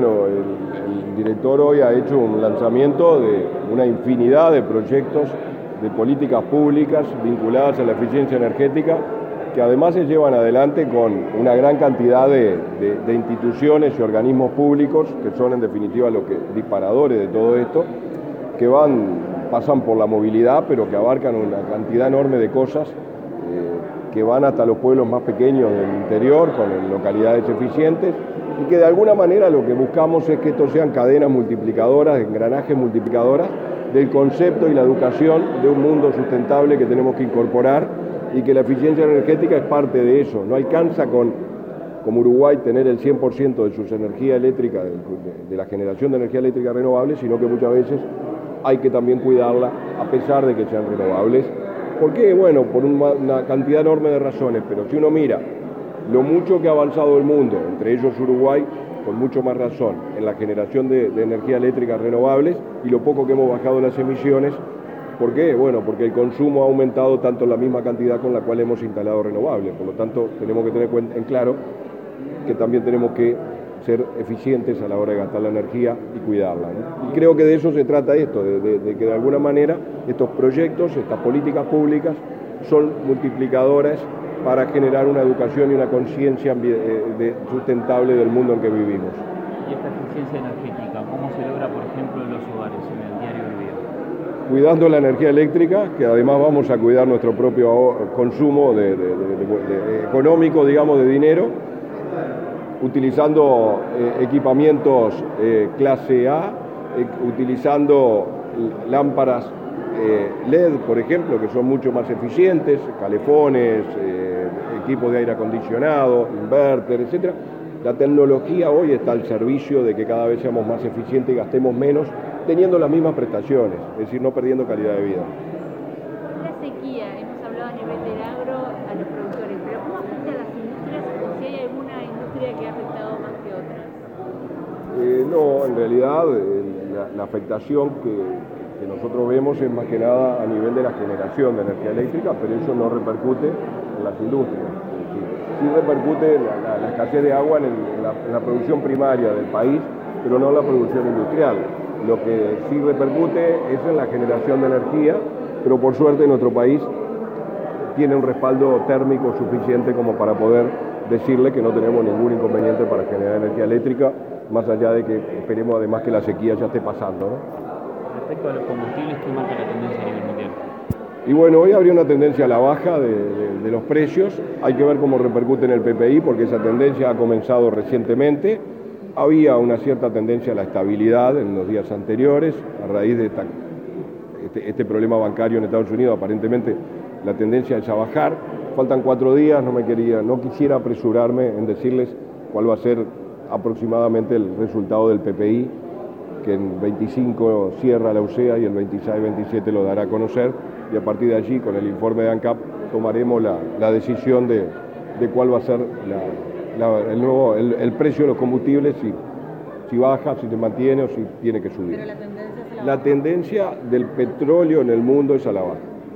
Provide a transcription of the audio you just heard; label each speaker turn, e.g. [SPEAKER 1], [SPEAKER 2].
[SPEAKER 1] bueno, el director hoy ha hecho un lanzamiento de una infinidad de proyectos de políticas públicas vinculadas a la eficiencia energética, que además se llevan adelante con una gran cantidad de instituciones y organismos públicos, que son en definitiva los disparadores de todo esto, que pasan por la movilidad, pero que abarcan una cantidad enorme de cosas, que van hasta los pueblos más pequeños del interior, con localidades eficientes, y que de alguna manera lo que buscamos es que estos sean cadenas multiplicadoras, engranajes multiplicadoras del concepto y la educación de un mundo sustentable que tenemos que incorporar, y que la eficiencia energética es parte de eso. No alcanza como Uruguay, tener el 100% de sus energías eléctricas, de la generación de energía eléctrica renovable, sino que muchas veces hay que también cuidarla a pesar de que sean renovables. ¿Por qué? Bueno, por una cantidad enorme de razones, pero si uno mira lo mucho que ha avanzado el mundo, entre ellos Uruguay, con mucho más razón, en la generación de energía eléctrica renovables, y lo poco que hemos bajado las emisiones. ¿Por qué? Bueno, porque el consumo ha aumentado tanto en la misma cantidad con la cual hemos instalado renovables. Por lo tanto, tenemos que tener en claro que también tenemos que ser eficientes a la hora de gastar la energía y cuidarla, ¿no? Y creo que de eso se trata esto, de que de alguna manera estos proyectos, estas políticas públicas, son multiplicadoras para generar una educación y una conciencia sustentable del mundo en que vivimos.
[SPEAKER 2] ¿Y esta eficiencia energética cómo se logra, por ejemplo, en los hogares, en el diario vivir?
[SPEAKER 1] Cuidando la energía eléctrica, que además vamos a cuidar nuestro propio consumo económico, digamos, de dinero, utilizando equipamientos clase A, utilizando lámparas LED, por ejemplo, que son mucho más eficientes, calefones, equipos de aire acondicionado, inverter, etc. La tecnología hoy está al servicio de que cada vez seamos más eficientes y gastemos menos, teniendo las mismas prestaciones, es decir, no perdiendo calidad de vida.
[SPEAKER 3] La sequía, hemos hablado a nivel del agro a los productores, pero ¿cómo afecta a las industrias o si hay alguna industria que ha afectado más que otras?
[SPEAKER 1] No, en realidad la afectación que nosotros vemos es más que nada a nivel de la generación de energía eléctrica, pero eso no repercute en las industrias. Sí repercute la escasez de agua en la producción primaria del país, pero no en la producción industrial. Lo que sí repercute es en la generación de energía, pero por suerte nuestro país tiene un respaldo térmico suficiente como para poder decirle que no tenemos ningún inconveniente para generar energía eléctrica, más allá de que esperemos además que la sequía ya esté pasando, ¿no?
[SPEAKER 2] Respecto a los combustibles, ¿qué marca la tendencia a nivel mundial?
[SPEAKER 1] Y bueno, hoy habría una tendencia a la baja de los precios. Hay que ver cómo repercute en el PPI, porque esa tendencia ha comenzado recientemente. Había una cierta tendencia a la estabilidad en los días anteriores, a raíz de este problema bancario en Estados Unidos. Aparentemente la tendencia es a bajar. Faltan 4 días, no quisiera apresurarme en decirles cuál va a ser aproximadamente el resultado del PPI, que en 25 cierra la UCEA y el 26-27 lo dará a conocer, y a partir de allí, con el informe de ANCAP, tomaremos la decisión de cuál va a ser el precio de los combustibles, si baja, si se mantiene o si tiene que subir.
[SPEAKER 3] Pero la tendencia es a
[SPEAKER 1] la tendencia del petróleo en el mundo es a la baja.